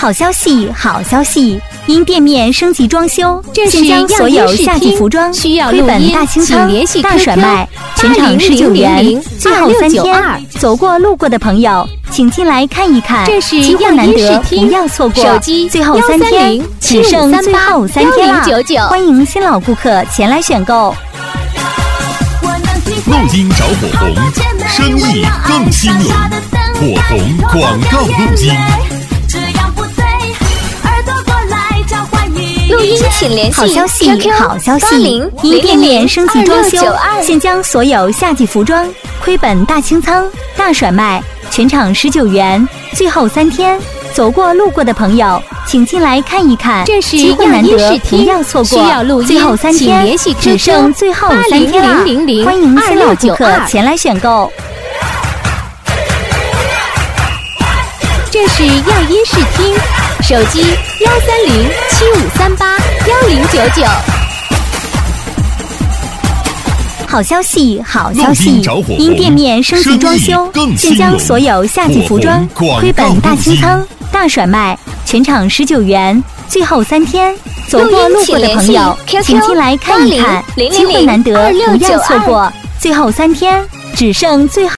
好消息，好消息！因店面升级装修，现将所有夏季服装、绘本大清仓大甩卖，全场19元，最后3天，走过路过的朋友，请进来看一看，机会难得，不要错过。最后3天，只剩最后3天了，欢迎新老顾客前来选购。 录音找火红，生意更兴隆，火红广告录音。 录音请联系好消息，好消息！因店面升级装修，现将所有夏季服装、绘本大清仓大甩卖，全场19元，最后3天，走过路过的朋友，请进来看一看，机会难得，不要错过。最后3天，只剩最后3天了，欢迎新老顾客前来选购。 这是亚音视听，手机13075381099。 好消息，好消息！因店面升级装修，现将所有夏季服装、绘本大清仓大甩卖，全场19元，最后3天，走过路过的朋友，请进来看一看，机会难得，不要错过。最后3天，只剩最后。